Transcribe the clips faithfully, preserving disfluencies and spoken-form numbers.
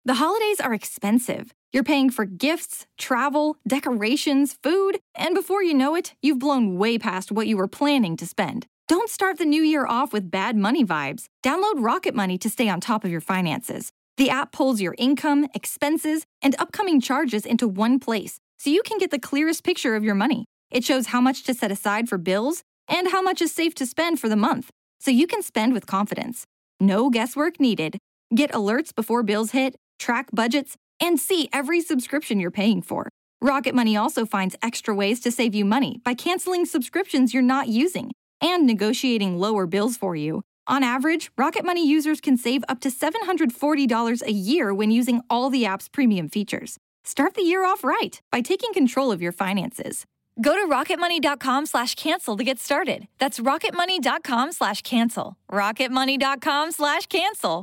The holidays are expensive. You're paying for gifts, travel, decorations, food, and before you know it, you've blown way past what you were planning to spend. Don't start the new year off with bad money vibes. Download Rocket Money to stay on top of your finances. The app pulls your income, expenses, and upcoming charges into one place, so you can get the clearest picture of your money. It shows how much to set aside for bills and how much is safe to spend for the month, so you can spend with confidence. No guesswork needed. Get alerts before bills hit, track budgets, and see every subscription you're paying for. Rocket Money also finds extra ways to save you money by canceling subscriptions you're not using and negotiating lower bills for you. On average, Rocket Money users can save up to seven hundred forty dollars a year when using all the app's premium features. Start the year off right by taking control of your finances. Go to rocketmoney.com slash cancel to get started. That's rocketmoney.com slash cancel. rocketmoney.com slash cancel.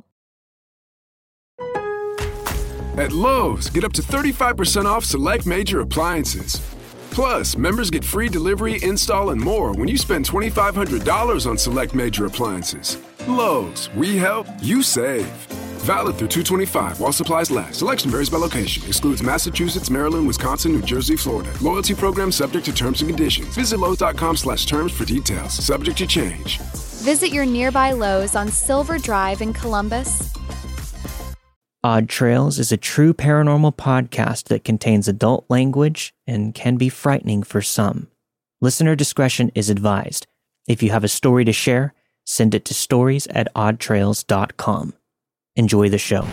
At Lowe's, get up to thirty-five percent off select major appliances. Plus, members get free delivery, install, and more when you spend twenty-five hundred dollars on select major appliances. Lowe's, we help, you save. Valid through two twenty-five while supplies last. Selection varies by location. Excludes Massachusetts, Maryland, Wisconsin, New Jersey, Florida. Loyalty program subject to terms and conditions. Visit Lowe's.com slash terms for details. Subject to change. Visit your nearby Lowe's on Silver Drive in Columbus. Odd Trails is a true paranormal podcast that contains adult language and can be frightening for some. Listener discretion is advised. If you have a story to share, send it to stories at odd trails dot com. Enjoy the show.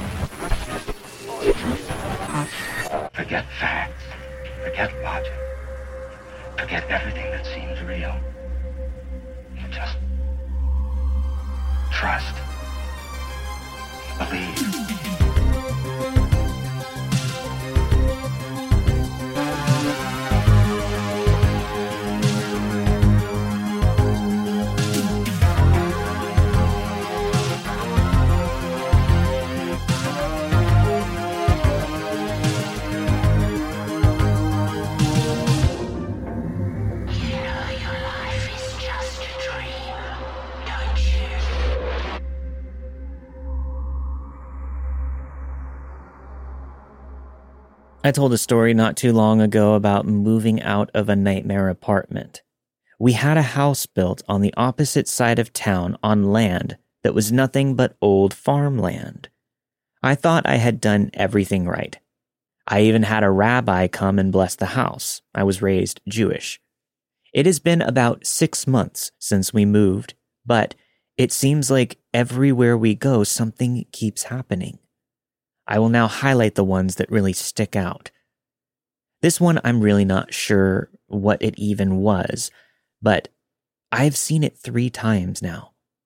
Forget facts. Forget logic. Forget everything that seems real. Just trust. Believe. I told a story not too long ago about moving out of a nightmare apartment. We had a house built on the opposite side of town on land that was nothing but old farmland. I thought I had done everything right. I even had a rabbi come and bless the house. I was raised Jewish. It has been about six months since we moved, but it seems like everywhere we go, something keeps happening. I will now highlight the ones that really stick out. This one, I'm really not sure what it even was, but I've seen it three times now.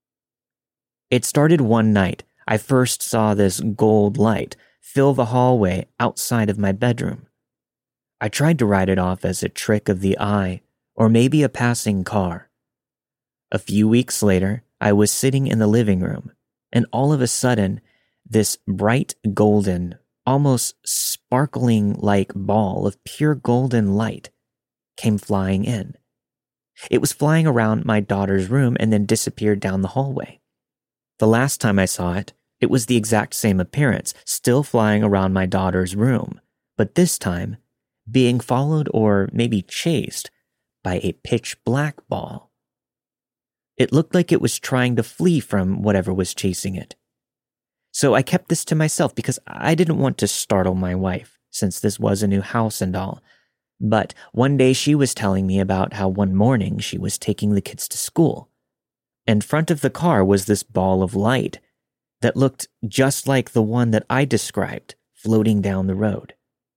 It started one night. I first saw this gold light fill the hallway outside of my bedroom. I tried to write it off as a trick of the eye or maybe a passing car. A few weeks later, I was sitting in the living room, and all of a sudden, this bright golden, almost sparkling-like ball of pure golden light came flying in. It was flying around my daughter's room and then disappeared down the hallway. The last time I saw it, it was the exact same appearance, still flying around my daughter's room, but this time being followed or maybe chased by a pitch-black ball. It looked like it was trying to flee from whatever was chasing it. So I kept this to myself because I didn't want to startle my wife, since this was a new house and all. But one day she was telling me about how one morning she was taking the kids to school. In front of the car was this ball of light that looked just like the one that I described floating down the road.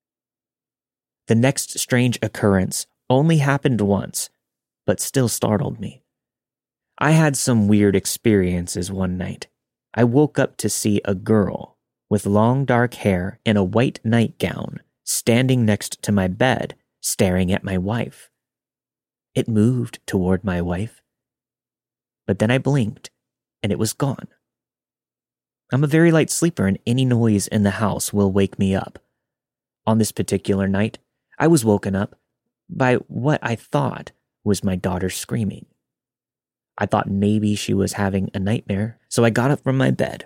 The next strange occurrence only happened once, but still startled me. I had some weird experiences one night. I woke up to see a girl with long dark hair in a white nightgown standing next to my bed, staring at my wife. It moved toward my wife, but then I blinked and it was gone. I'm a very light sleeper and any noise in the house will wake me up. On this particular night, I was woken up by what I thought was my daughter screaming. I thought maybe she was having a nightmare, so I got up from my bed,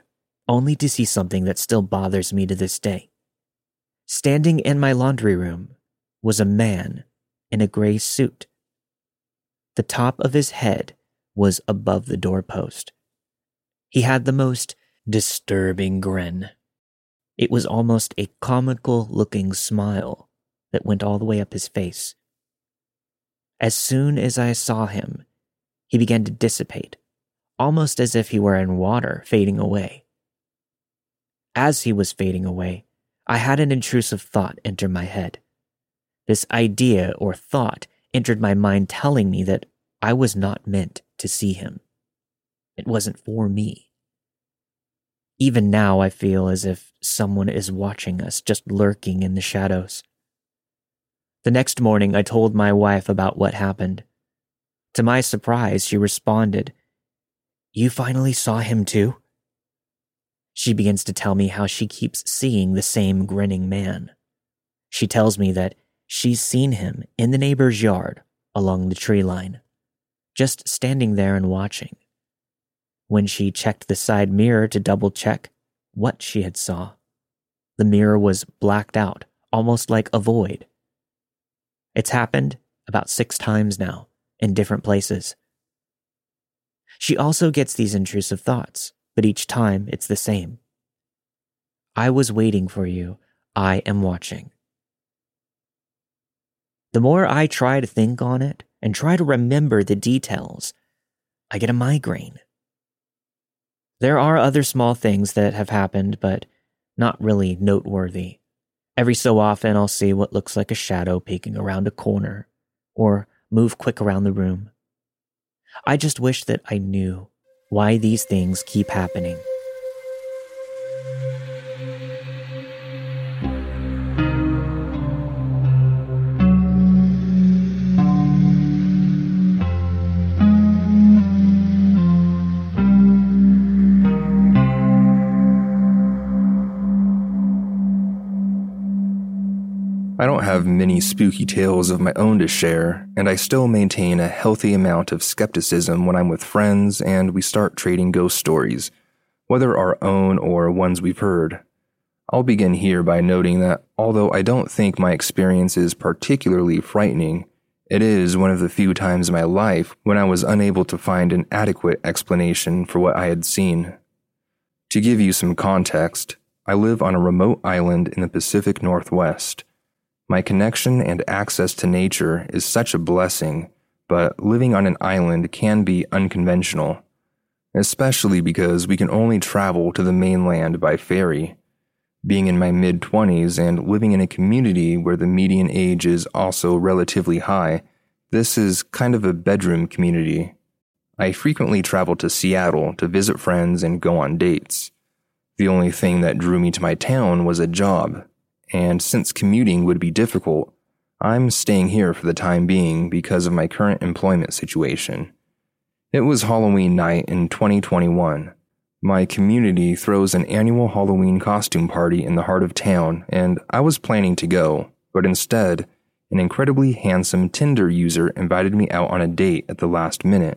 only to see something that still bothers me to this day. Standing in my laundry room was a man in a gray suit. The top of his head was above the doorpost. He had the most disturbing grin. It was almost a comical-looking smile that went all the way up his face. As soon as I saw him, he began to dissipate, almost as if he were in water, fading away. As he was fading away, I had an intrusive thought enter my head. This idea or thought entered my mind telling me that I was not meant to see him. It wasn't for me. Even now, I feel as if someone is watching us, just lurking in the shadows. The next morning, I told my wife about what happened. To my surprise, she responded, "You finally saw him too?" She begins to tell me how she keeps seeing the same grinning man. She tells me that she's seen him in the neighbor's yard along the tree line, just standing there and watching. When she checked the side mirror to double check what she had saw, the mirror was blacked out, almost like a void. It's happened about six times now, in different places. She also gets these intrusive thoughts, but each time it's the same. I was waiting for you. I am watching. The more I try to think on it and try to remember the details, I get a migraine. There are other small things that have happened, but not really noteworthy. Every so often I'll see what looks like a shadow peeking around a corner, or move quick around the room. I just wish that I knew why these things keep happening. I don't have many spooky tales of my own to share, and I still maintain a healthy amount of skepticism when I'm with friends and we start trading ghost stories, whether our own or ones we've heard. I'll begin here by noting that although I don't think my experience is particularly frightening, it is one of the few times in my life when I was unable to find an adequate explanation for what I had seen. To give you some context, I live on a remote island in the Pacific Northwest. My connection and access to nature is such a blessing, but living on an island can be unconventional, especially because we can only travel to the mainland by ferry. Being in my mid-twenties and living in a community where the median age is also relatively high, this is kind of a bedroom community. I frequently travel to Seattle to visit friends and go on dates. The only thing that drew me to my town was a job. And since commuting would be difficult, I'm staying here for the time being because of my current employment situation. It was Halloween night in twenty twenty-one. My community throws an annual Halloween costume party in the heart of town, and I was planning to go, but instead, an incredibly handsome Tinder user invited me out on a date at the last minute.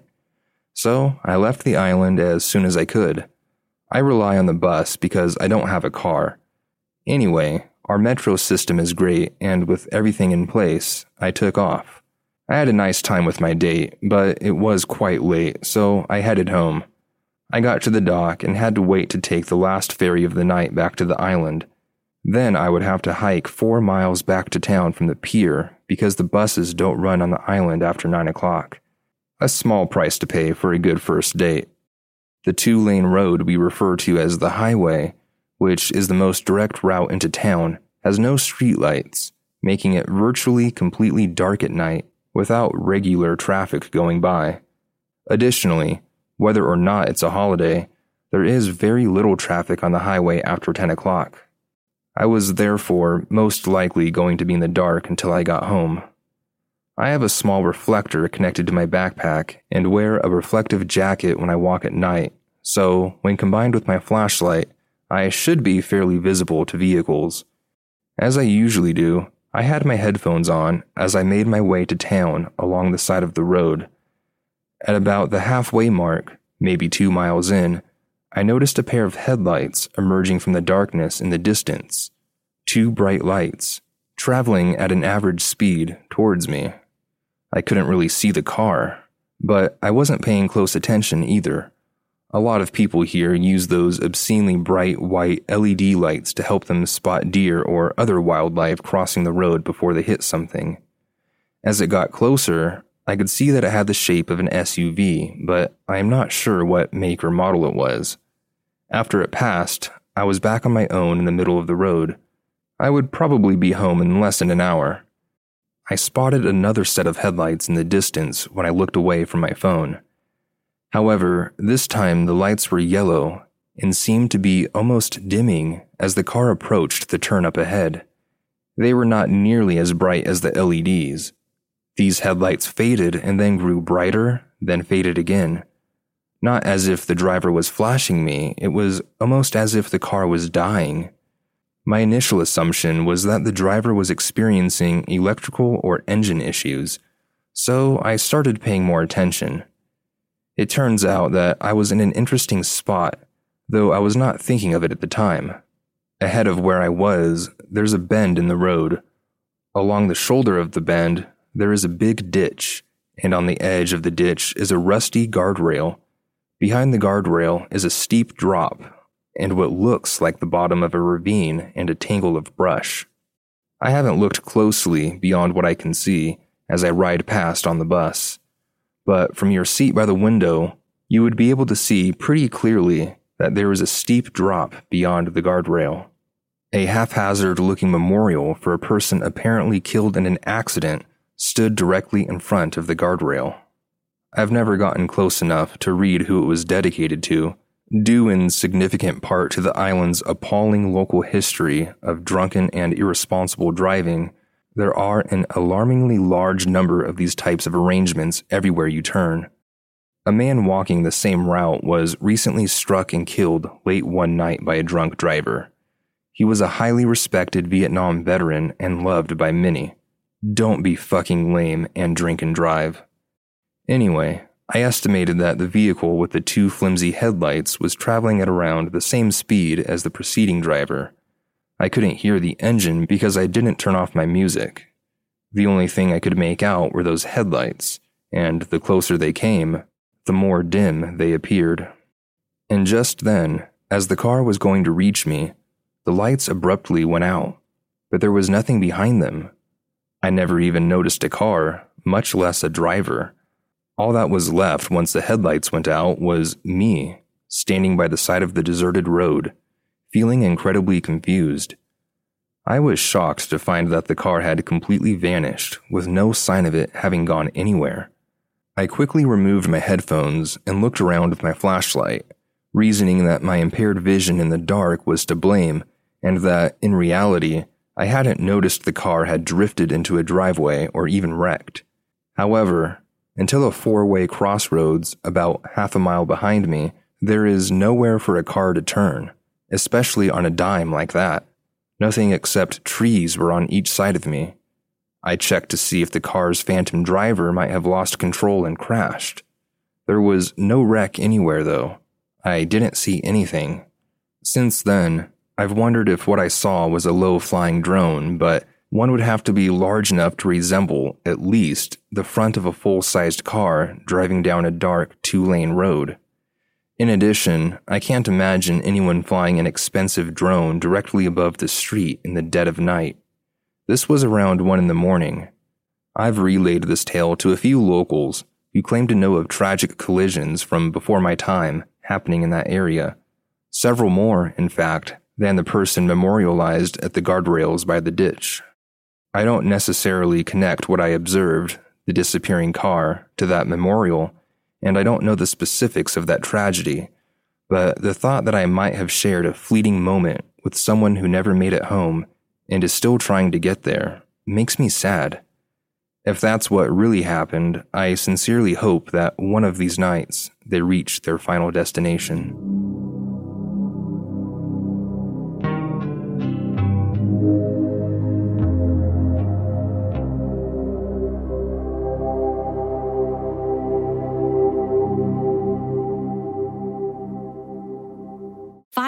So I left the island as soon as I could. I rely on the bus because I don't have a car. Anyway, our metro system is great, and with everything in place, I took off. I had a nice time with my date, but it was quite late, so I headed home. I got to the dock and had to wait to take the last ferry of the night back to the island. Then I would have to hike four miles back to town from the pier because the buses don't run on the island after nine o'clock. A small price to pay for a good first date. The two-lane road we refer to as the highway, which is the most direct route into town, has no streetlights, making it virtually completely dark at night without regular traffic going by. Additionally, whether or not it's a holiday, there is very little traffic on the highway after ten o'clock. I was therefore most likely going to be in the dark until I got home. I have a small reflector connected to my backpack and wear a reflective jacket when I walk at night, so when combined with my flashlight, I should be fairly visible to vehicles. As I usually do, I had my headphones on as I made my way to town along the side of the road. At about the halfway mark, maybe two miles in, I noticed a pair of headlights emerging from the darkness in the distance. Two bright lights, traveling at an average speed towards me. I couldn't really see the car, but I wasn't paying close attention either. A lot of people here use those obscenely bright white L E D lights to help them spot deer or other wildlife crossing the road before they hit something. As it got closer, I could see that it had the shape of an S U V, but I am not sure what make or model it was. After it passed, I was back on my own in the middle of the road. I would probably be home in less than an hour. I spotted another set of headlights in the distance when I looked away from my phone. However, this time the lights were yellow and seemed to be almost dimming as the car approached the turn up ahead. They were not nearly as bright as the L E Ds. These headlights faded and then grew brighter, then faded again. Not as if the driver was flashing me, it was almost as if the car was dying. My initial assumption was that the driver was experiencing electrical or engine issues, so I started paying more attention. It turns out that I was in an interesting spot, though I was not thinking of it at the time. Ahead of where I was, there's a bend in the road. Along the shoulder of the bend, there is a big ditch, and on the edge of the ditch is a rusty guardrail. Behind the guardrail is a steep drop, and what looks like the bottom of a ravine and a tangle of brush. I haven't looked closely beyond what I can see as I ride past on the bus, but from your seat by the window, you would be able to see pretty clearly that there is a steep drop beyond the guardrail. A haphazard-looking memorial for a person apparently killed in an accident stood directly in front of the guardrail. I've never gotten close enough to read who it was dedicated to, due in significant part to the island's appalling local history of drunken and irresponsible driving. There are an alarmingly large number of these types of arrangements everywhere you turn. A man walking the same route was recently struck and killed late one night by a drunk driver. He was a highly respected Vietnam veteran and loved by many. Don't be fucking lame and drink and drive. Anyway, I estimated that the vehicle with the two flimsy headlights was traveling at around the same speed as the preceding driver. I couldn't hear the engine because I didn't turn off my music. The only thing I could make out were those headlights, and the closer they came, the more dim they appeared. And just then, as the car was going to reach me, the lights abruptly went out, but there was nothing behind them. I never even noticed a car, much less a driver. All that was left once the headlights went out was me, standing by the side of the deserted road, feeling incredibly confused. I was shocked to find that the car had completely vanished, with no sign of it having gone anywhere. I quickly removed my headphones and looked around with my flashlight, reasoning that my impaired vision in the dark was to blame, and that, in reality, I hadn't noticed the car had drifted into a driveway or even wrecked. However, until a four-way crossroads about half a mile behind me, there is nowhere for a car to turn, especially on a dime like that. Nothing except trees were on each side of me. I checked to see if the car's phantom driver might have lost control and crashed. There was no wreck anywhere, though. I didn't see anything. Since then, I've wondered if what I saw was a low-flying drone, but one would have to be large enough to resemble, at least, the front of a full-sized car driving down a dark two-lane road. In addition, I can't imagine anyone flying an expensive drone directly above the street in the dead of night. This was around one in the morning. I've relayed this tale to a few locals who claim to know of tragic collisions from before my time happening in that area. Several more, in fact, than the person memorialized at the guardrails by the ditch. I don't necessarily connect what I observed, the disappearing car, to that memorial, and I don't know the specifics of that tragedy, but the thought that I might have shared a fleeting moment with someone who never made it home and is still trying to get there makes me sad. If that's what really happened, I sincerely hope that one of these nights they reach their final destination.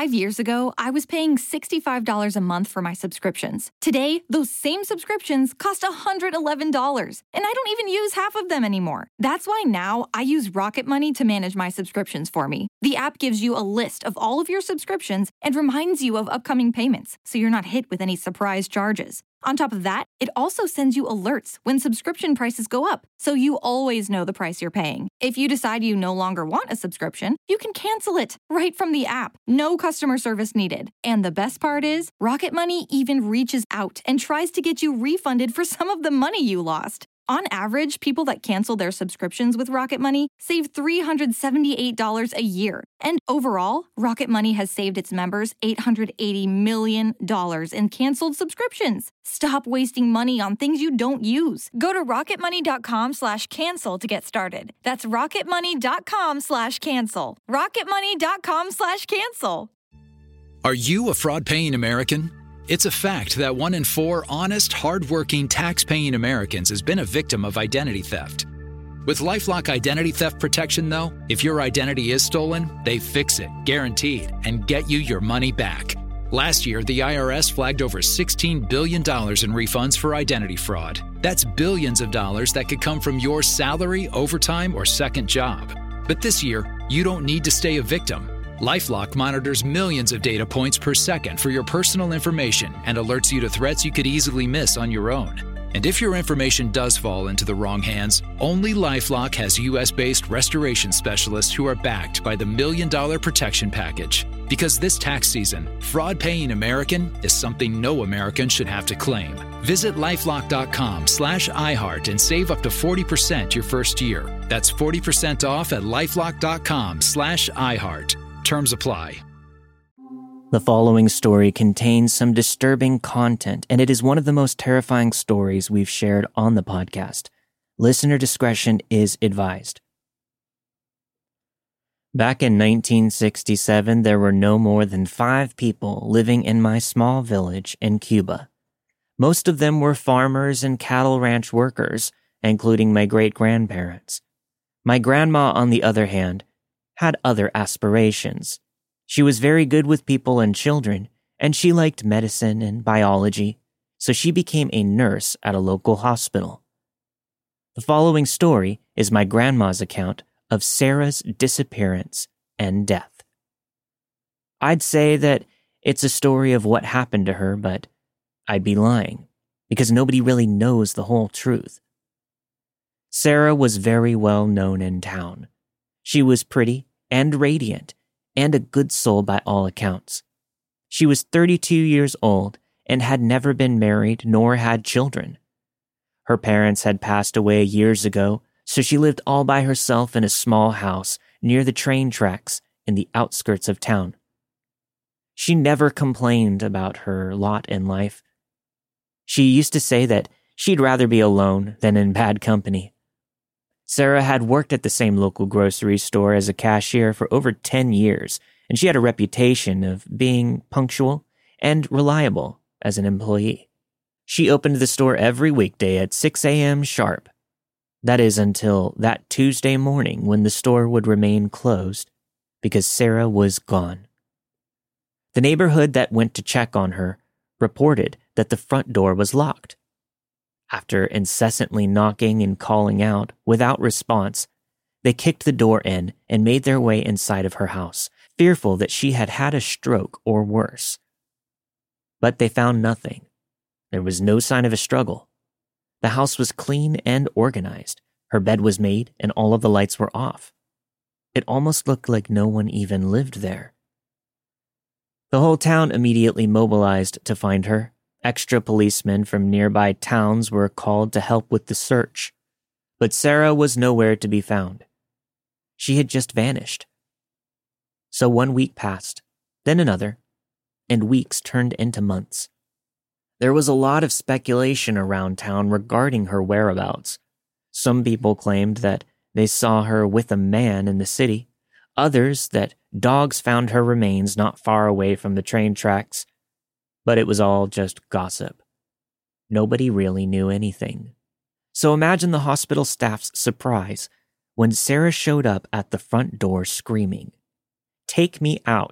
Five years ago, I was paying sixty-five dollars a month for my subscriptions. Today, those same subscriptions cost one hundred eleven dollars, and I don't even use half of them anymore. That's why now I use Rocket Money to manage my subscriptions for me. The app gives you a list of all of your subscriptions and reminds you of upcoming payments, so you're not hit with any surprise charges. On top of that, it also sends you alerts when subscription prices go up, so you always know the price you're paying. If you decide you no longer want a subscription, you can cancel it right from the app. No customer service needed. And the best part is, Rocket Money even reaches out and tries to get you refunded for some of the money you lost. On average, people that cancel their subscriptions with Rocket Money save three hundred seventy-eight dollars a year. And overall, Rocket Money has saved its members eight hundred eighty million dollars in canceled subscriptions. Stop wasting money on things you don't use. Go to rocketmoney.com slash cancel to get started. That's rocketmoney.com slash cancel. rocketmoney.com slash cancel. Are you a fraud-paying American? It's a fact that one in four honest, hard-working, tax-paying Americans has been a victim of identity theft. With LifeLock Identity Theft Protection, though, if your identity is stolen, they fix it, guaranteed, and get you your money back. Last year, the I R S flagged over sixteen billion dollars in refunds for identity fraud. That's billions of dollars that could come from your salary, overtime, or second job. But this year, you don't need to stay a victim. LifeLock monitors millions of data points per second for your personal information and alerts you to threats you could easily miss on your own. And if your information does fall into the wrong hands, only LifeLock has U S-based restoration specialists who are backed by the Million Dollar Protection Package. Because this tax season, fraud-paying American is something no American should have to claim. Visit lifelock.com slash iHeart and save up to forty percent your first year. That's forty percent off at lifelock.com slash iHeart. Terms apply. The following story contains some disturbing content, and it is one of the most terrifying stories we've shared on the podcast. Listener discretion is advised. Back in nineteen sixty-seven, there were no more than five people living in my small village in Cuba. Most of them were farmers and cattle ranch workers, including my great-grandparents. My grandma, on the other hand, had other aspirations. She was very good with people and children, and she liked medicine and biology, so she became a nurse at a local hospital. The following story is my grandma's account of Sarah's disappearance and death. I'd say that it's a story of what happened to her, but I'd be lying, because nobody really knows the whole truth. Sarah was very well known in town. She was pretty and radiant, and a good soul by all accounts. She was thirty-two years old and had never been married nor had children. Her parents had passed away years ago, so she lived all by herself in a small house near the train tracks in the outskirts of town. She never complained about her lot in life. She used to say that she'd rather be alone than in bad company. Sarah had worked at the same local grocery store as a cashier for over ten years, and she had a reputation of being punctual and reliable as an employee. She opened the store every weekday at six a.m. sharp. That is until that Tuesday morning when the store would remain closed because Sarah was gone. The neighborhood that went to check on her reported that the front door was locked. After incessantly knocking and calling out without response, they kicked the door in and made their way inside of her house, fearful that she had had a stroke or worse. But they found nothing. There was no sign of a struggle. The house was clean and organized. Her bed was made and all of the lights were off. It almost looked like no one even lived there. The whole town immediately mobilized to find her. Extra policemen from nearby towns were called to help with the search, but Sarah was nowhere to be found. She had just vanished. So one week passed, then another, and weeks turned into months. There was a lot of speculation around town regarding her whereabouts. Some people claimed that they saw her with a man in the city, others that dogs found her remains not far away from the train tracks. But it was all just gossip. Nobody really knew anything. So imagine the hospital staff's surprise when Sarah showed up at the front door screaming, "Take me out!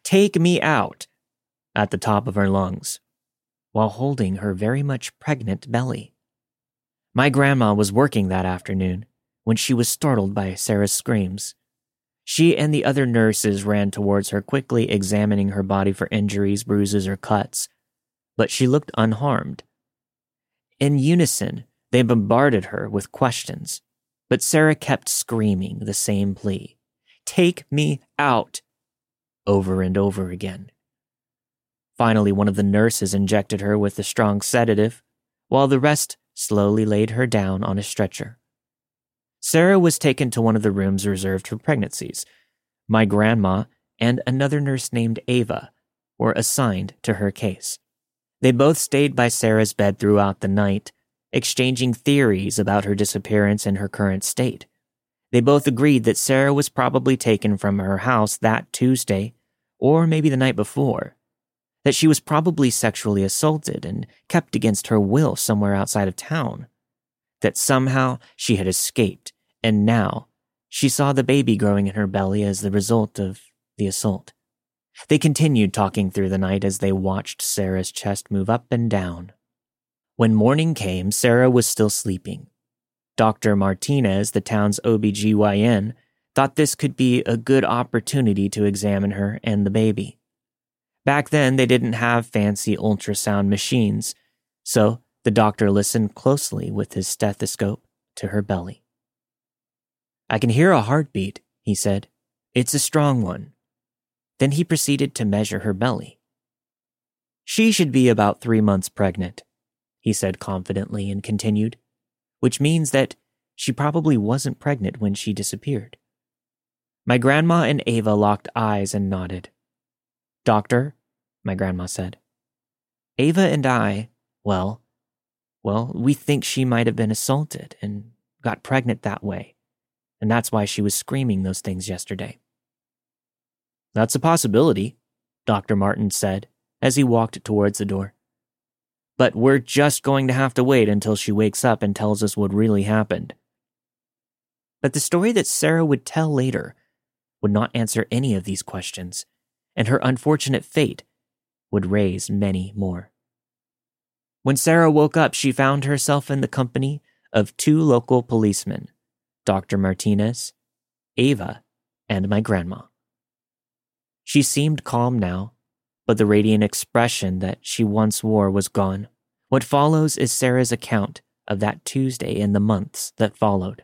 "Take me out," at the top of her lungs, while holding her very much pregnant belly. My grandma was working that afternoon when she was startled by Sarah's screams. She and the other nurses ran towards her, quickly examining her body for injuries, bruises, or cuts, but she looked unharmed. In unison, they bombarded her with questions, but Sarah kept screaming the same plea, "Take me out," over and over again. Finally, one of the nurses injected her with a strong sedative, while the rest slowly laid her down on a stretcher. Sarah was taken to one of the rooms reserved for pregnancies. My grandma and another nurse named Ava were assigned to her case. They both stayed by Sarah's bed throughout the night, exchanging theories about her disappearance and her current state. They both agreed that Sarah was probably taken from her house that Tuesday, or maybe the night before, that she was probably sexually assaulted and kept against her will somewhere outside of town, that somehow she had escaped, and now she saw the baby growing in her belly as the result of the assault. They continued talking through the night as they watched Sarah's chest move up and down. When morning came, Sarah was still sleeping. Doctor Martinez, the town's O B G Y N, thought this could be a good opportunity to examine her and the baby. Back then, they didn't have fancy ultrasound machines, so the doctor listened closely with his stethoscope to her belly. "I can hear a heartbeat," he said. "It's a strong one." Then he proceeded to measure her belly. "She should be about three months pregnant," he said confidently and continued, "which means that she probably wasn't pregnant when she disappeared." My grandma and Ava locked eyes and nodded. "Doctor," my grandma said, "Ava and I, well, well, we think she might have been assaulted and got pregnant that way, and that's why she was screaming those things yesterday." "That's a possibility," Doctor Martin said as he walked towards the door. "But we're just going to have to wait until she wakes up and tells us what really happened." But the story that Sarah would tell later would not answer any of these questions, and her unfortunate fate would raise many more. When Sarah woke up, she found herself in the company of two local policemen, Doctor Martinez, Ava, and my grandma. She seemed calm now, but the radiant expression that she once wore was gone. What follows is Sarah's account of that Tuesday and the months that followed.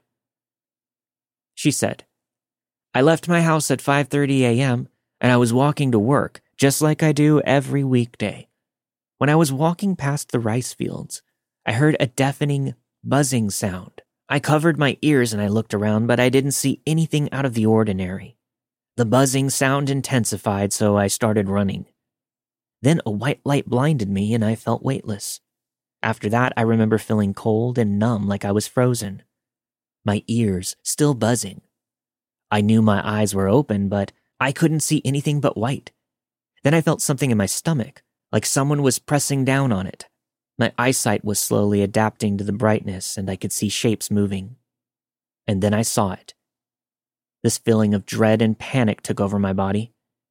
She said, "I left my house at five thirty a.m. and I was walking to work, just like I do every weekday. When I was walking past the rice fields, I heard a deafening, buzzing sound. I covered my ears and I looked around, but I didn't see anything out of the ordinary. The buzzing sound intensified, so I started running. Then a white light blinded me and I felt weightless. After that, I remember feeling cold and numb like I was frozen. My ears still buzzing. I knew my eyes were open, but I couldn't see anything but white. Then I felt something in my stomach, like someone was pressing down on it. My eyesight was slowly adapting to the brightness and I could see shapes moving. And then I saw it. This feeling of dread and panic took over my body.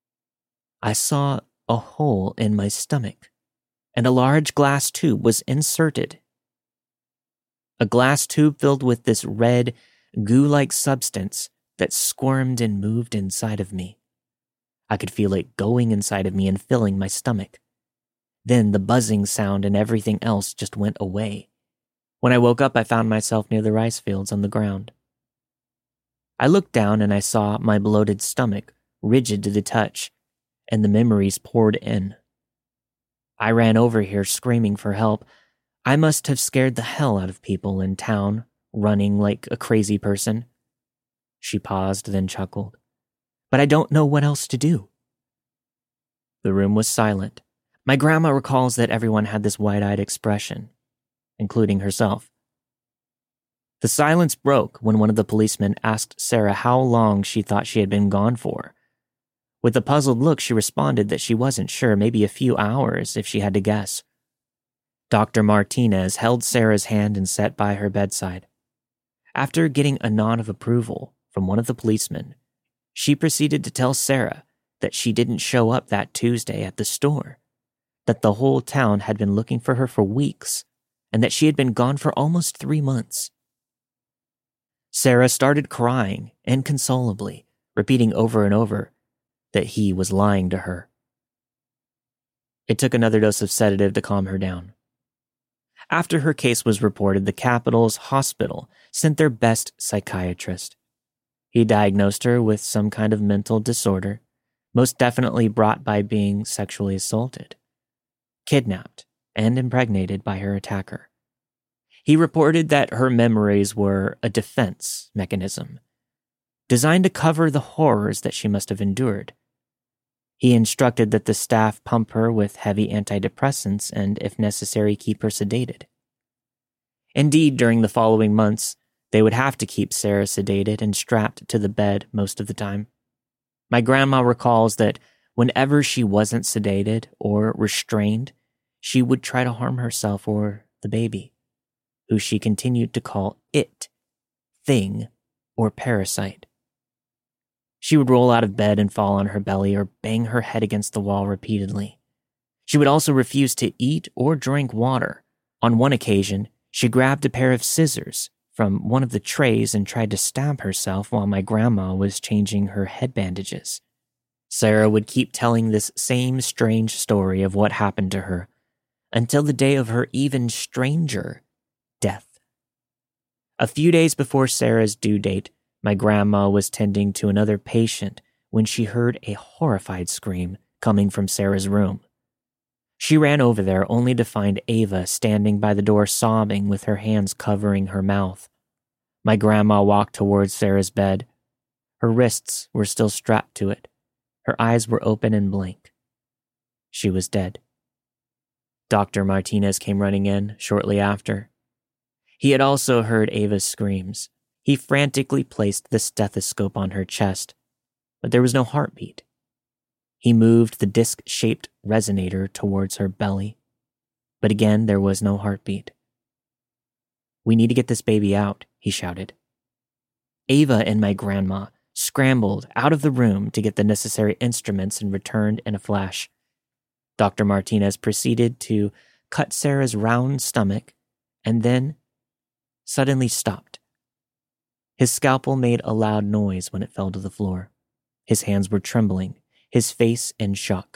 I saw a hole in my stomach, and a large glass tube was inserted. A glass tube filled with this red, goo-like substance that squirmed and moved inside of me. I could feel it going inside of me and filling my stomach. Then the buzzing sound and everything else just went away. When I woke up, I found myself near the rice fields on the ground. I looked down and I saw my bloated stomach, rigid to the touch, and the memories poured in. I ran over here screaming for help. I must have scared the hell out of people in town, running like a crazy person. She paused, then chuckled. But I don't know what else to do. The room was silent. My grandma recalls that everyone had this wide-eyed expression, including herself. The silence broke when one of the policemen asked Sarah how long she thought she had been gone for. With a puzzled look, she responded that she wasn't sure, maybe a few hours if she had to guess. Doctor Martinez held Sarah's hand and sat by her bedside. After getting a nod of approval from one of the policemen, she proceeded to tell Sarah that she didn't show up that Tuesday at the store, that the whole town had been looking for her for weeks, and that she had been gone for almost three months. Sarah started crying inconsolably, repeating over and over that he was lying to her. It took another dose of sedative to calm her down. After her case was reported, the capital's hospital sent their best psychiatrist. He diagnosed her with some kind of mental disorder, most definitely brought by being sexually assaulted, kidnapped, and impregnated by her attacker. He reported that her memories were a defense mechanism, designed to cover the horrors that she must have endured. He instructed that the staff pump her with heavy antidepressants and, if necessary, keep her sedated. Indeed, during the following months, they would have to keep Sarah sedated and strapped to the bed most of the time. My grandma recalls that whenever she wasn't sedated or restrained, she would try to harm herself or the baby, who she continued to call it, thing, or parasite. She would roll out of bed and fall on her belly or bang her head against the wall repeatedly. She would also refuse to eat or drink water. On one occasion, she grabbed a pair of scissors from one of the trays and tried to stab herself while my grandma was changing her head bandages. Sarah would keep telling this same strange story of what happened to her until the day of her even stranger death. A few days before Sarah's due date, my grandma was tending to another patient when she heard a horrified scream coming from Sarah's room. She ran over there only to find Ava standing by the door sobbing with her hands covering her mouth. My grandma walked towards Sarah's bed. Her wrists were still strapped to it. Her eyes were open and blank. She was dead. Doctor Martinez came running in shortly after. He had also heard Ava's screams. He frantically placed the stethoscope on her chest, but there was no heartbeat. He moved the disc-shaped resonator towards her belly, but again there was no heartbeat. "We need to get this baby out," he shouted. Ava and my grandma scrambled out of the room to get the necessary instruments and returned in a flash. Doctor Martinez proceeded to cut Sarah's round stomach and then suddenly stopped. His scalpel made a loud noise when it fell to the floor. His hands were trembling, his face in shock.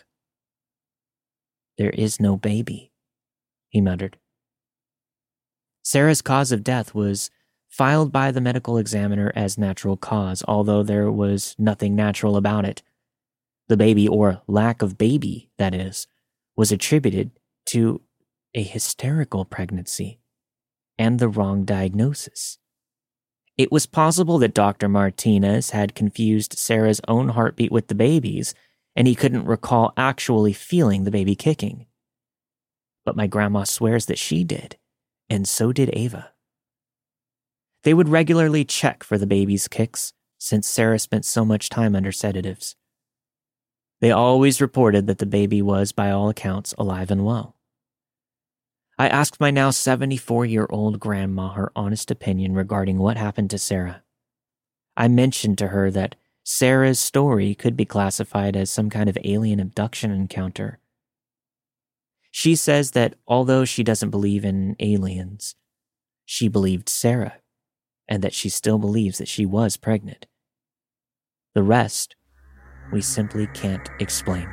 "There is no baby," he muttered. Sarah's cause of death was filed by the medical examiner as natural cause, although there was nothing natural about it. The baby, or lack of baby, that is, was attributed to a hysterical pregnancy and the wrong diagnosis. It was possible that Doctor Martinez had confused Sarah's own heartbeat with the baby's, and he couldn't recall actually feeling the baby kicking. But my grandma swears that she did, and so did Ava. They would regularly check for the baby's kicks, since Sarah spent so much time under sedatives. They always reported that the baby was, by all accounts, alive and well. I asked my now seventy-four-year-old grandma her honest opinion regarding what happened to Sarah. I mentioned to her that Sarah's story could be classified as some kind of alien abduction encounter. She says that although she doesn't believe in aliens, she believed Sarah, and that she still believes that she was pregnant. The rest, we simply can't explain.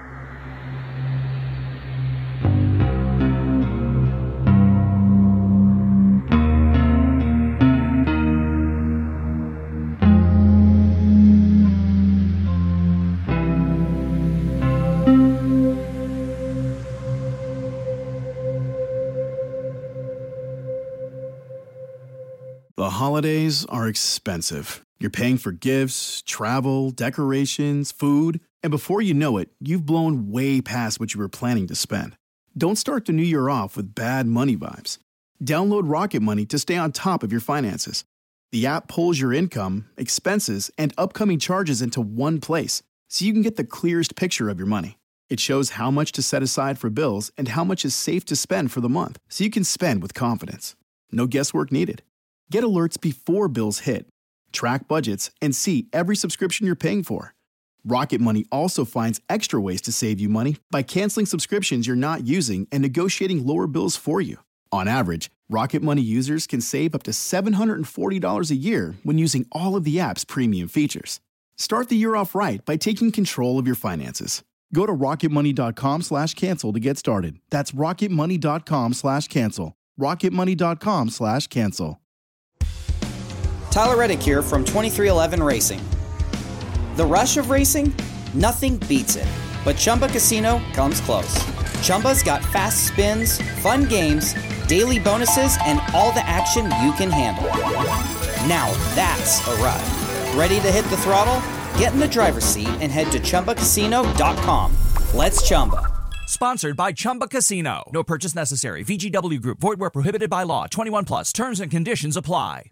The holidays are expensive. You're paying for gifts, travel, decorations, food, and before you know it, you've blown way past what you were planning to spend. Don't start the new year off with bad money vibes. Download Rocket Money to stay on top of your finances. The app pulls your income, expenses, and upcoming charges into one place, so you can get the clearest picture of your money. It shows how much to set aside for bills and how much is safe to spend for the month, so you can spend with confidence. No guesswork needed. Get alerts before bills hit, track budgets, and see every subscription you're paying for. Rocket Money also finds extra ways to save you money by canceling subscriptions you're not using and negotiating lower bills for you. On average, Rocket Money users can save up to seven hundred forty dollars a year when using all of the app's premium features. Start the year off right by taking control of your finances. Go to rocketmoney.com slash cancel to get started. That's rocketmoney.com slash cancel. rocketmoney.com slash cancel. Tyler Reddick here from twenty-three eleven Racing. The rush of racing? Nothing beats it. But Chumba Casino comes close. Chumba's got fast spins, fun games, daily bonuses, and all the action you can handle. Now that's a ride. Ready to hit the throttle? Get in the driver's seat and head to Chumba Casino dot com. Let's Chumba. Sponsored by Chumba Casino. No purchase necessary. V G W Group. Void where prohibited by law. twenty-one plus. Terms and conditions apply.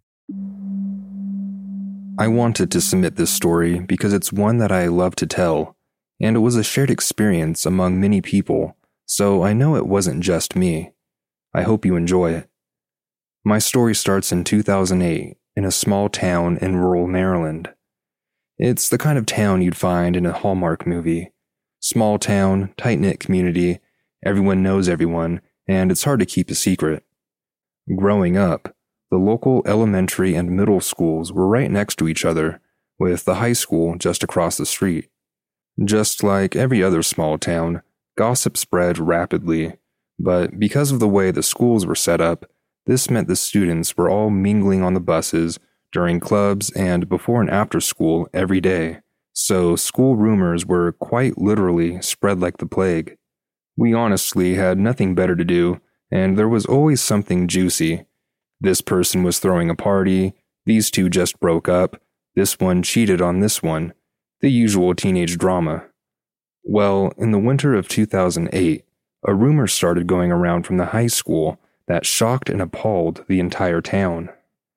I wanted to submit this story because it's one that I love to tell, and it was a shared experience among many people, so I know it wasn't just me. I hope you enjoy it. My story starts in two thousand eight in a small town in rural Maryland. It's the kind of town you'd find in a Hallmark movie. Small town, tight-knit community, everyone knows everyone, and it's hard to keep a secret. Growing up, the local elementary and middle schools were right next to each other, with the high school just across the street. Just like every other small town, gossip spread rapidly, but because of the way the schools were set up, this meant the students were all mingling on the buses, during clubs, and before and after school every day, so school rumors were quite literally spread like the plague. We honestly had nothing better to do, and there was always something juicy. This person was throwing a party, these two just broke up, this one cheated on this one, the usual teenage drama. Well, in the winter of two thousand eight, a rumor started going around from the high school that shocked and appalled the entire town.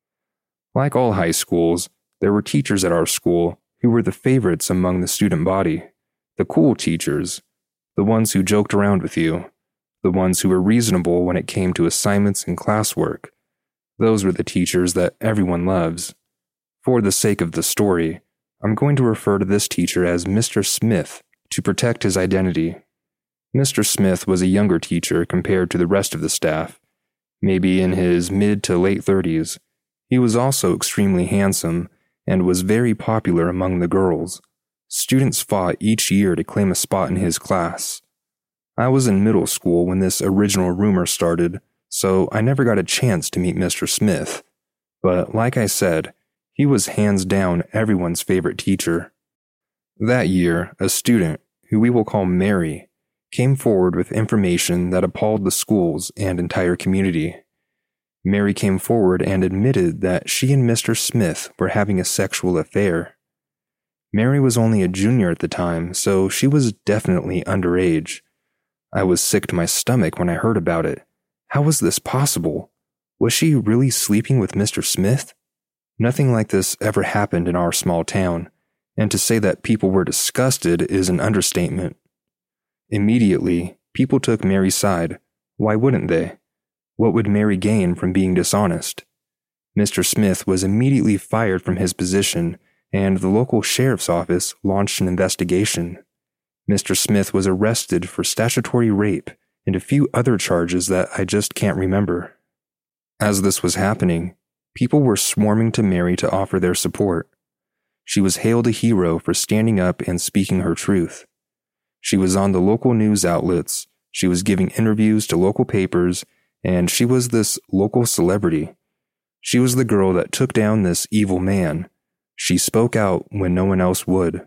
Like all high schools, there were teachers at our school who were the favorites among the student body, the cool teachers, the ones who joked around with you, the ones who were reasonable when it came to assignments and classwork. Those were the teachers that everyone loves. For the sake of the story, I'm going to refer to this teacher as Mister Smith to protect his identity. Mister Smith was a younger teacher compared to the rest of the staff, maybe in his mid to late thirties. He was also extremely handsome and was very popular among the girls. Students fought each year to claim a spot in his class. I was in middle school when this original rumor started, so I never got a chance to meet Mister Smith. But like I said, he was hands down everyone's favorite teacher. That year, a student, who we will call Mary, came forward with information that appalled the schools and entire community. Mary came forward and admitted that she and Mister Smith were having a sexual affair. Mary was only a junior at the time, so she was definitely underage. I was sick to my stomach when I heard about it. How was this possible? Was she really sleeping with Mister Smith? Nothing like this ever happened in our small town, and to say that people were disgusted is an understatement. Immediately, people took Mary's side. Why wouldn't they? What would Mary gain from being dishonest? Mister Smith was immediately fired from his position, and the local sheriff's office launched an investigation. Mister Smith was arrested for statutory rape and a few other charges that I just can't remember. As this was happening, people were swarming to Mary to offer their support. She was hailed a hero for standing up and speaking her truth. She was on the local news outlets, she was giving interviews to local papers, and she was this local celebrity. She was the girl that took down this evil man. She spoke out when no one else would.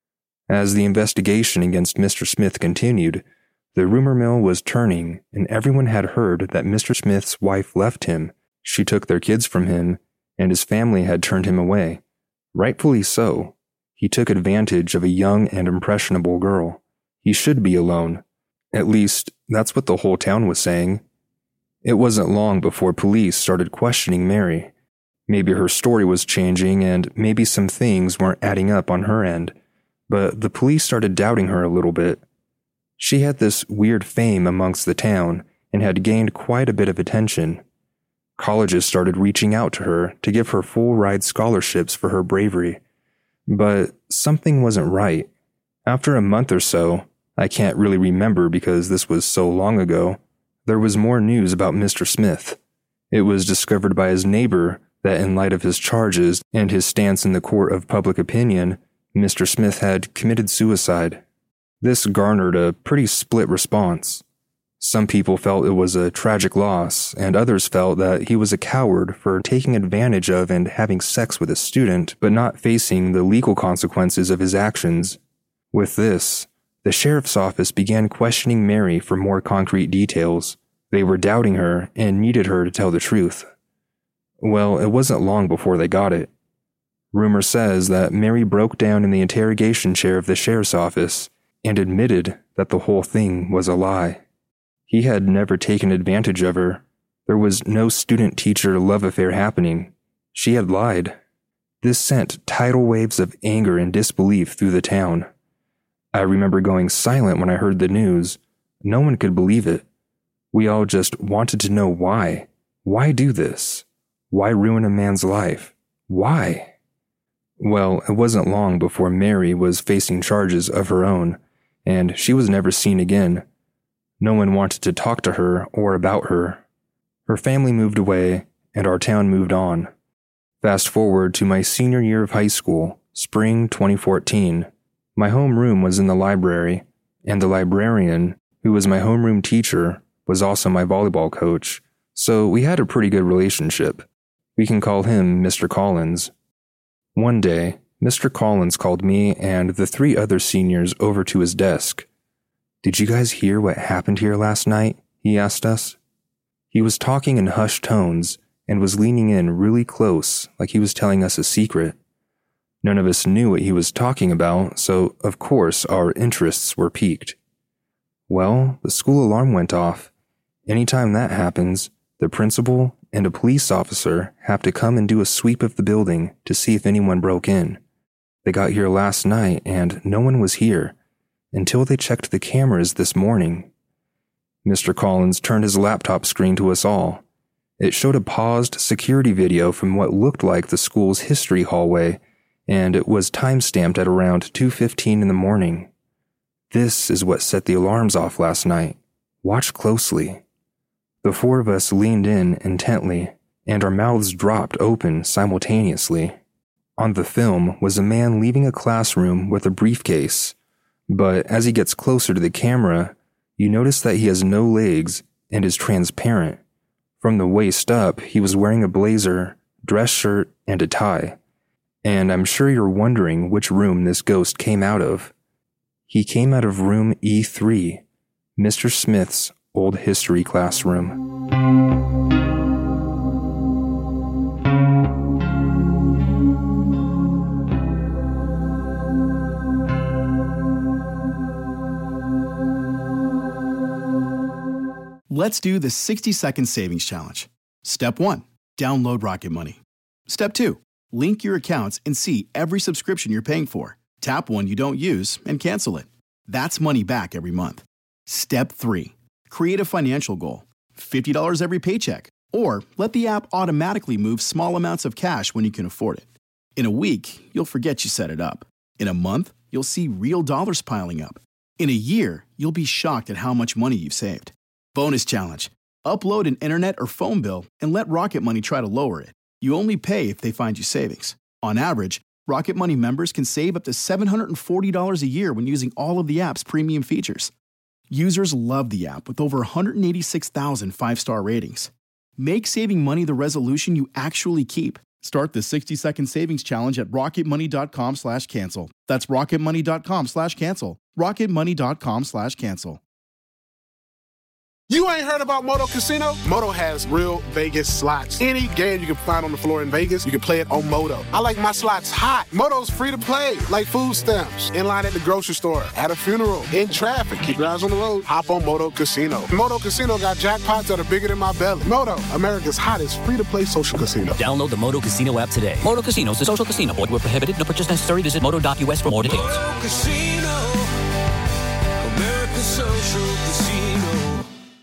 As the investigation against Mister Smith continued, the rumor mill was turning, and everyone had heard that Mister Smith's wife left him, she took their kids from him, and his family had turned him away. Rightfully so. He took advantage of a young and impressionable girl. He should be alone. At least, that's what the whole town was saying. It wasn't long before police started questioning Mary. Maybe her story was changing, and maybe some things weren't adding up on her end, but the police started doubting her a little bit. She had this weird fame amongst the town and had gained quite a bit of attention. Colleges started reaching out to her to give her full-ride scholarships for her bravery. But something wasn't right. After a month or so, I can't really remember because this was so long ago, there was more news about Mister Smith. It was discovered by his neighbor that in light of his charges and his stance in the court of public opinion, Mister Smith had committed suicide. This garnered a pretty split response. Some people felt it was a tragic loss, and others felt that he was a coward for taking advantage of and having sex with a student, but not facing the legal consequences of his actions. With this, the sheriff's office began questioning Mary for more concrete details. They were doubting her and needed her to tell the truth. Well, it wasn't long before they got it. Rumor says that Mary broke down in the interrogation chair of the sheriff's office and admitted that the whole thing was a lie. He had never taken advantage of her. There was no student-teacher love affair happening. She had lied. This sent tidal waves of anger and disbelief through the town. I remember going silent when I heard the news. No one could believe it. We all just wanted to know why. Why do this? Why ruin a man's life? Why? Well, it wasn't long before Mary was facing charges of her own, and she was never seen again. No one wanted to talk to her or about her. Her family moved away, and our town moved on. Fast forward to my senior year of high school, spring twenty fourteen. My homeroom was in the library, and the librarian, who was my homeroom teacher, was also my volleyball coach, so we had a pretty good relationship. We can call him Mister Collins. One day, Mister Collins called me and the three other seniors over to his desk. "Did you guys hear what happened here last night?" he asked us. He was talking in hushed tones and was leaning in really close like he was telling us a secret. None of us knew what he was talking about, so of course our interests were piqued. Well, the school alarm went off. Anytime that happens, the principal and a police officer have to come and do a sweep of the building to see if anyone broke in. They got here last night and no one was here, until they checked the cameras this morning. Mister Collins turned his laptop screen to us all. It showed a paused security video from what looked like the school's history hallway, and it was time-stamped at around two fifteen in the morning. This is what set the alarms off last night. Watch closely. The four of us leaned in intently, and our mouths dropped open simultaneously. On the film was a man leaving a classroom with a briefcase, but as he gets closer to the camera, you notice that he has no legs and is transparent. From the waist up, he was wearing a blazer, dress shirt, and a tie. And I'm sure you're wondering which room this ghost came out of. He came out of room E three, Mister Smith's old history classroom. Let's do the sixty second savings challenge. Step one, download Rocket Money. Step two, link your accounts and see every subscription you're paying for. Tap one you don't use and cancel it. That's money back every month. Step three, create a financial goal. fifty dollars every paycheck. Or let the app automatically move small amounts of cash when you can afford it. In a week, you'll forget you set it up. In a month, you'll see real dollars piling up. In a year, you'll be shocked at how much money you've saved. Bonus challenge. Upload an internet or phone bill and let Rocket Money try to lower it. You only pay if they find you savings. On average, Rocket Money members can save up to seven hundred forty dollars a year when using all of the app's premium features. Users love the app with over one hundred eighty-six thousand five-star ratings. Make saving money the resolution you actually keep. Start the sixty second savings challenge at rocketmoney.com slash cancel. That's rocketmoney.com slash cancel. rocketmoney.com slash cancel. You ain't heard about Moto Casino? Moto has real Vegas slots. Any game you can find on the floor in Vegas, you can play it on Moto. I like my slots hot. Moto's free to play, like food stamps, in line at the grocery store, at a funeral, in traffic. Keep your eyes on the road. Hop on Moto Casino. Moto Casino got jackpots that are bigger than my belly. Moto, America's hottest free-to-play social casino. Download the Moto Casino app today. Moto Casino is a social casino. Void where prohibited. No purchase necessary. Visit moto dot U S for more details. Moto Casino, America's social casino.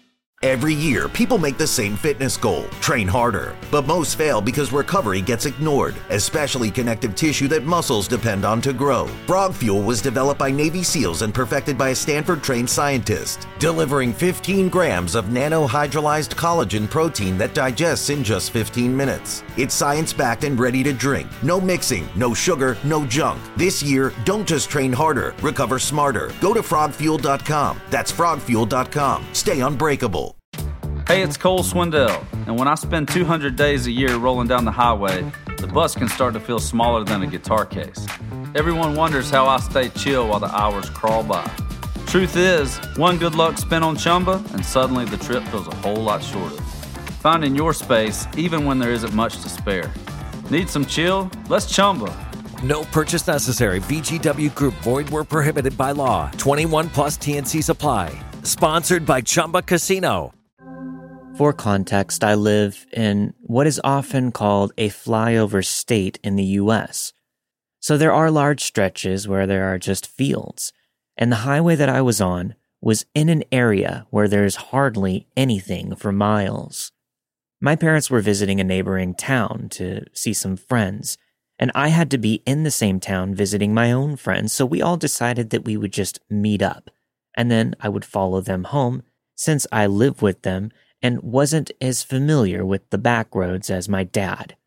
Every year, people make the same fitness goal, train harder. But most fail because recovery gets ignored, especially connective tissue that muscles depend on to grow. Frog Fuel was developed by Navy SEALs and perfected by a Stanford-trained scientist, delivering fifteen grams of nanohydrolyzed collagen protein that digests in just fifteen minutes. It's science-backed and ready to drink. No mixing, no sugar, no junk. This year, don't just train harder, recover smarter. Go to frog fuel dot com. That's frog fuel dot com. Stay unbreakable. Hey, it's Cole Swindell, and when I spend two hundred days a year rolling down the highway, the bus can start to feel smaller than a guitar case. Everyone wonders how I stay chill while the hours crawl by. Truth is, one good luck spin on Chumba, and suddenly the trip feels a whole lot shorter. Finding your space, even when there isn't much to spare. Need some chill? Let's Chumba. No purchase necessary. V G W Group. Void where prohibited by law. twenty-one plus T N Cs apply. Sponsored by Chumba Casino. For context, I live in what is often called a flyover state in the U S. So there are large stretches where there are just fields, and the highway that I was on was in an area where there's hardly anything for miles. My parents were visiting a neighboring town to see some friends, and I had to be in the same town visiting my own friends, so we all decided that we would just meet up, and then I would follow them home since I live with them and wasn't as familiar with the back roads as my dad.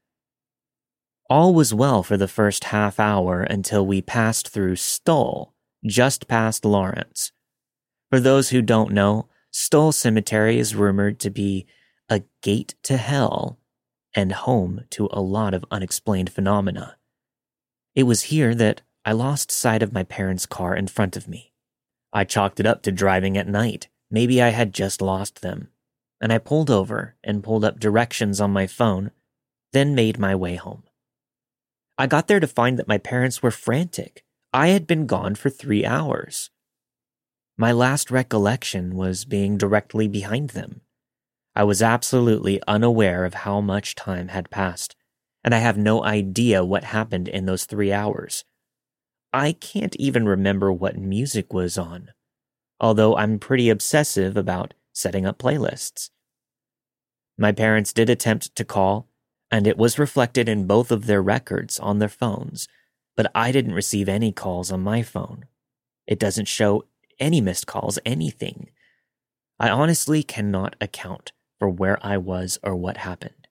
All was well for the first half hour until we passed through Stoll, just past Lawrence. For those who don't know, Stoll Cemetery is rumored to be a gate to hell and home to a lot of unexplained phenomena. It was here that I lost sight of my parents' car in front of me. I chalked it up to driving at night. Maybe I had just lost them. And I pulled over and pulled up directions on my phone, then made my way home. I got there to find that my parents were frantic. I had been gone for three hours. My last recollection was being directly behind them. I was absolutely unaware of how much time had passed, and I have no idea what happened in those three hours. I can't even remember what music was on, although I'm pretty obsessive about setting up playlists. My parents did attempt to call, and it was reflected in both of their records on their phones, but I didn't receive any calls on my phone. It doesn't show any missed calls, anything. I honestly cannot account for where I was or what happened.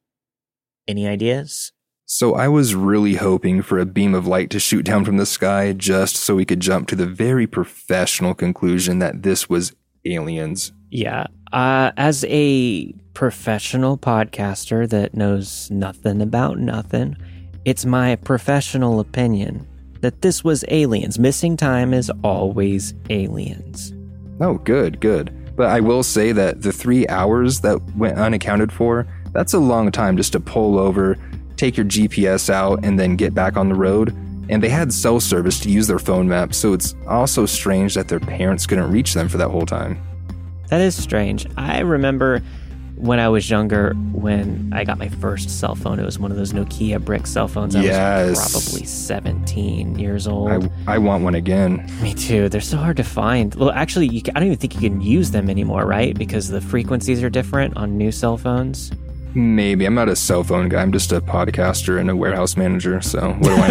Any ideas? So I was really hoping for a beam of light to shoot down from the sky just so we could jump to the very professional conclusion that this was aliens. Yeah. Uh, as a professional podcaster that knows nothing about nothing, it's my professional opinion that this was aliens. Missing time is always aliens. Oh, good, good. But I will say that the three hours that went unaccounted for, that's a long time just to pull over, take your G P S out, and then get back on the road. And they had cell service to use their phone map, so it's also strange that their parents couldn't reach them for that whole time. That is strange. I remember when I was younger, when I got my first cell phone, it was one of those Nokia brick cell phones. I yes. was probably seventeen years old. I, I want one again. Me too. They're so hard to find. Well, actually, you can, I don't even think you can use them anymore, right? Because the frequencies are different on new cell phones. Maybe. I'm not a cell phone guy. I'm just a podcaster and a warehouse manager, so what do I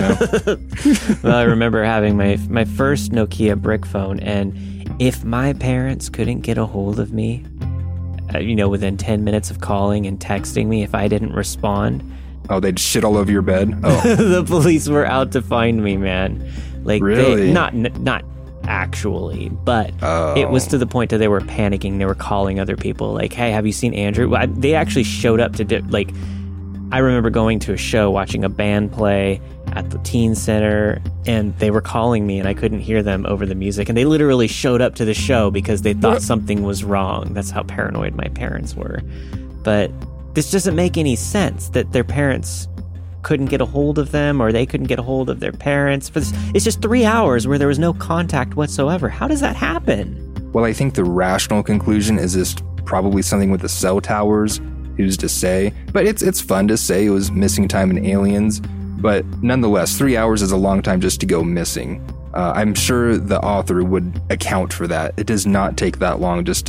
know? Well, I remember having my my first Nokia brick phone, and if my parents couldn't get a hold of me, uh, you know, within ten minutes of calling and texting me, if I didn't respond... Oh, they'd shit all over your bed? Oh. The police were out to find me, man. Like, really? They, not, not actually, but oh. It was to the point that they were panicking. They were calling other people, like, hey, have you seen Andrew? I, they actually showed up to, di- like, I remember going to a show, watching a band play at the teen center, and they were calling me, and I couldn't hear them over the music, and they literally showed up to the show because they thought something was wrong. That's how paranoid my parents were. But this doesn't make any sense that their parents couldn't get a hold of them, or they couldn't get a hold of their parents. For this, it's just three hours where there was no contact whatsoever. How does that happen? Well, I think the rational conclusion is just probably something with the cell towers. Who's to say? But it's it's fun to say it was missing time in aliens. But nonetheless, three hours is a long time just to go missing. Uh, I'm sure the author would account for that. It does not take that long just to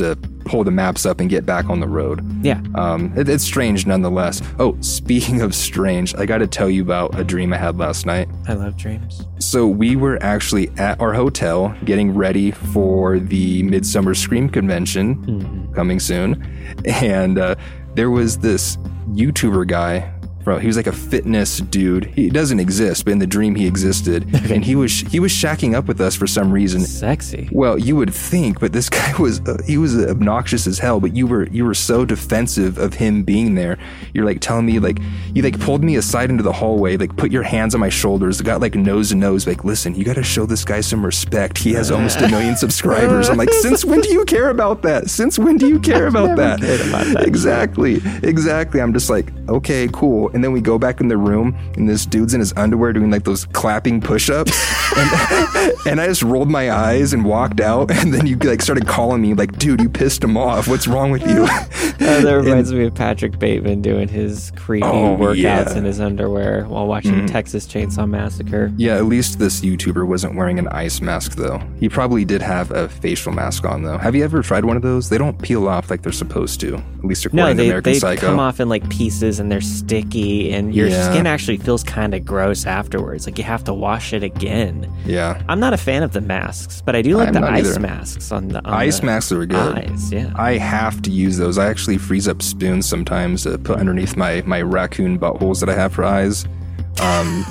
pull the maps up and get back on the road. Yeah. Um, it, it's strange nonetheless. Oh, speaking of strange, I got to tell you about a dream I had last night. I love dreams. So we were actually at our hotel getting ready for the Midsummer Scream Convention mm-hmm. coming soon. And uh, there was this YouTuber guy. Bro, he was like a fitness dude. He doesn't exist, but in the dream he existed. Okay. And he was he was shacking up with us for some reason. Sexy. Well, you would think, but this guy was uh, he was obnoxious as hell. But you were you were so defensive of him being there. You're like telling me like you like pulled me aside into the hallway, like put your hands on my shoulders, got like nose to nose, like listen, you got to show this guy some respect. He has almost a million subscribers. I'm like, since when do you care about that? Since when do you care about that? About that? Exactly, exactly. I'm just like, okay, cool. And then we go back in the room, and this dude's in his underwear doing like those clapping push-ups, and, and I just rolled my eyes and walked out. And then you like started calling me like, "Dude, you pissed him off. What's wrong with you?" Oh, that reminds and, me of Patrick Bateman doing his creepy oh, workouts yeah. in his underwear while watching mm-hmm. Texas Chainsaw Massacre. Yeah, at least this YouTuber wasn't wearing an ice mask though. He probably did have a facial mask on though. Have you ever tried one of those? They don't peel off like they're supposed to. At least according no, they, to American they Psycho. come off in like pieces and they're sticky. And your yeah. skin actually feels kind of gross afterwards. Like you have to wash it again. Yeah. I'm not a fan of the masks, but I do like I'm the ice either. masks on the on ice the masks are good. Eyes, yeah. I have to use those. I actually freeze up spoons sometimes to put underneath my, my raccoon buttholes that I have for eyes. Um,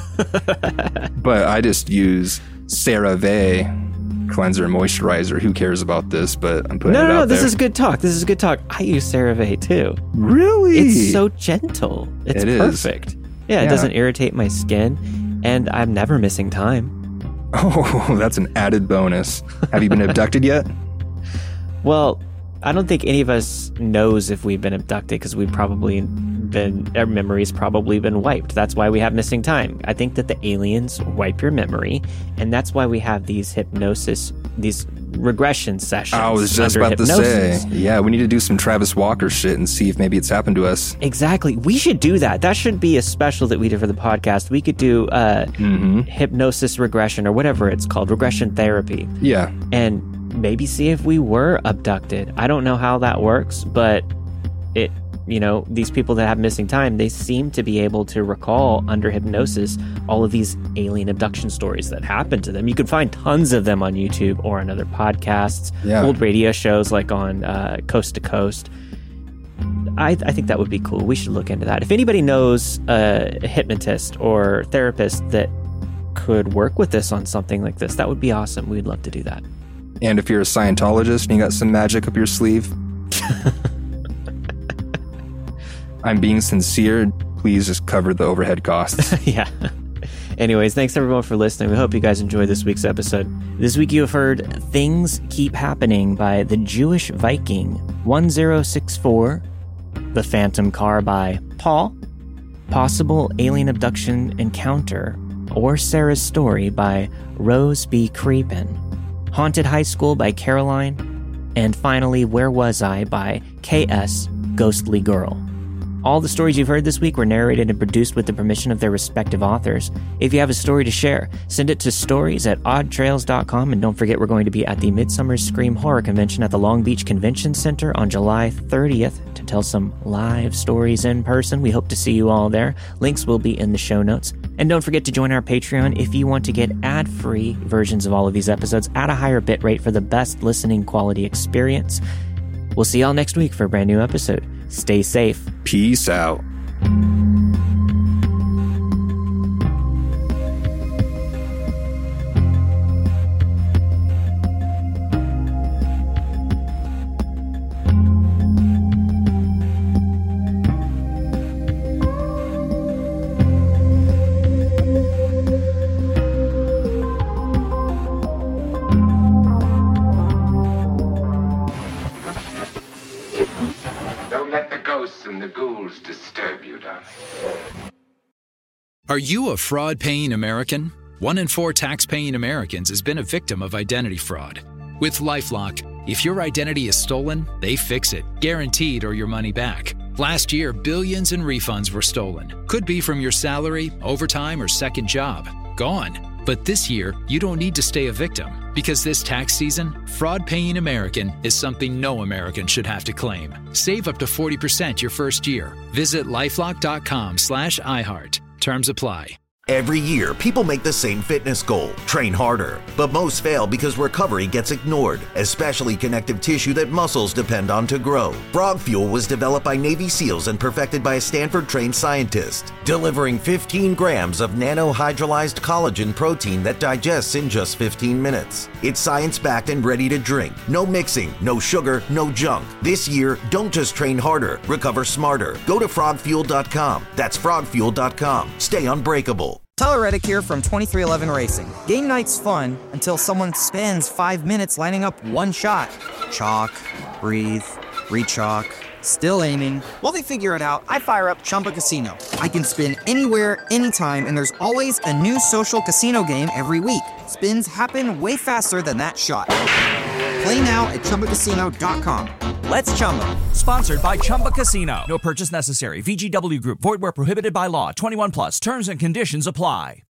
but I just use CeraVe cleanser and moisturizer. Who cares about this? But I'm putting no, it no, out no, this there. is good talk. This is good talk. I use CeraVe too. Really? It's so gentle. It's it perfect. Is. Yeah, it yeah. doesn't irritate my skin, and I'm never missing time. Oh, that's an added bonus. Have you been abducted yet? Well, I don't think any of us knows if we've been abducted because we've probably been, our memory's probably been wiped. That's why we have missing time. I think that the aliens wipe your memory, and that's why we have these hypnosis, these regression sessions. I was just about hypnosis. to say, yeah, we need to do some Travis Walker shit and see if maybe it's happened to us. Exactly. We should do that. That should be a special that we do for the podcast. We could do uh, mm-hmm. hypnosis regression or whatever it's called, regression therapy. Yeah. And maybe see if we were abducted. I don't know how that works, but it, you know, these people that have missing time, they seem to be able to recall under hypnosis all of these alien abduction stories that happened to them. You can find tons of them on YouTube or on other podcasts, yeah. old radio shows like on uh, Coast to Coast. I, I think that would be cool. We should look into that. If anybody knows a hypnotist or therapist that could work with this on something like this, that would be awesome. We'd love to do that. And if you're a Scientologist and you got some magic up your sleeve, I'm being sincere. Please just cover the overhead costs. Yeah. Anyways, thanks everyone for listening. We hope you guys enjoyed this week's episode. This week you have heard Things Keep Happening by the Jewish Viking one zero six four, The Phantom Car by Paul, Possible Alien Abduction Encounter, or Sarah's Story by Rose B. Creepin, Haunted High School by Caroline, and finally Where Was I by K S Ghostly Girl. All the stories you've heard this week were narrated and produced with the permission of their respective authors. If you have a story to share, send it to stories at odd trails dot com, and don't forget we're going to be at the Midsummer Scream Horror Convention at the Long Beach Convention Center on July thirtieth to tell some live stories in person. We hope to see you all there. Links will be in the show notes. And don't forget to join our Patreon if you want to get ad-free versions of all of these episodes at a higher bitrate for the best listening quality experience. We'll see y'all next week for a brand new episode. Stay safe. Peace out. Are you a fraud-paying American? One in four tax-paying Americans has been a victim of identity fraud. With LifeLock, if your identity is stolen, they fix it, guaranteed or your money back. Last year, billions in refunds were stolen. Could be from your salary, overtime, or second job. Gone. But this year, you don't need to stay a victim, Because this tax season, fraud paying American is something no American should have to claim. Save up to forty percent your first year. Visit lifelock.com slash iHeart. Terms apply. Every year, people make the same fitness goal, train harder. But most fail because recovery gets ignored, especially connective tissue that muscles depend on to grow. Frog Fuel was developed by Navy SEALs and perfected by a Stanford-trained scientist, delivering fifteen grams of nanohydrolyzed collagen protein that digests in just fifteen minutes. It's science-backed and ready to drink. No mixing, no sugar, no junk. This year, don't just train harder, recover smarter. Go to frog fuel dot com. That's frog fuel dot com. Stay unbreakable. Tyler Reddick here from twenty-three eleven Racing. Game night's fun until someone spends five minutes lining up one shot. Chalk, breathe, re-chalk, still aiming. While they figure it out, I fire up Chumba Casino. I can spin anywhere, anytime, and there's always a new social casino game every week. Spins happen way faster than that shot. Play now at chumba casino dot com. Let's Chumba. Sponsored by Chumba Casino. No purchase necessary. V G W Group. Void where prohibited by law. twenty-one plus. Terms and conditions apply.